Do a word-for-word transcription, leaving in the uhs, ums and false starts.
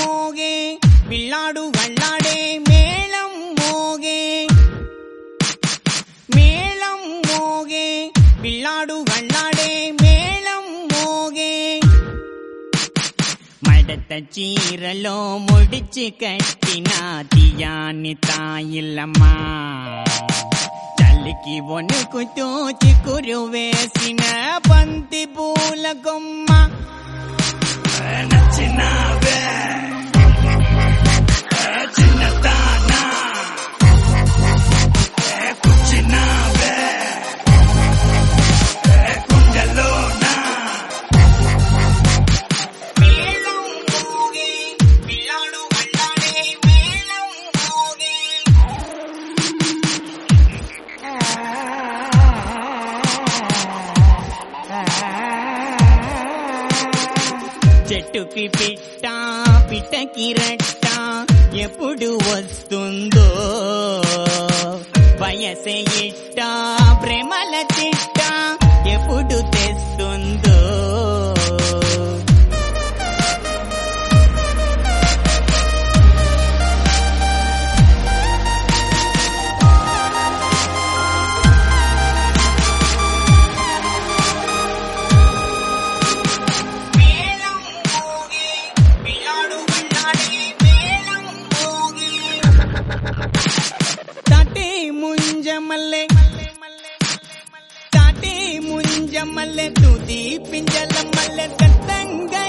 మోగే పిల్లాడు గళ్ళాడే మేళం మోగే మేళం మోగే పిల్లాడు గళ్ళాడే మేళం మోగే మడత చీరలో ముడిచి కట్టిన తీయాని తాయిల్లమ్మా చలికి వణుకుతూ చిక్కురు వేసిన బంతి పూల కొమ్మ నచ్చినావే చిన్నదానా కూర్చున్నావే కుండలోనా మేళం మోగే పిల్లాడు గళ్ళాడే మేళం మోగే చెట్టుకి పిట్ట పిట్టకి రట్ట ఎప్పుడు వస్తుందో వయసే ఇట్ట ప్రేమల తిట్ట ఎప్పుడు తెస్తుందో తాటే ముంజమల్లె తాటే ముంజమల్లె తుది పింజల మల్లె దత్తంగా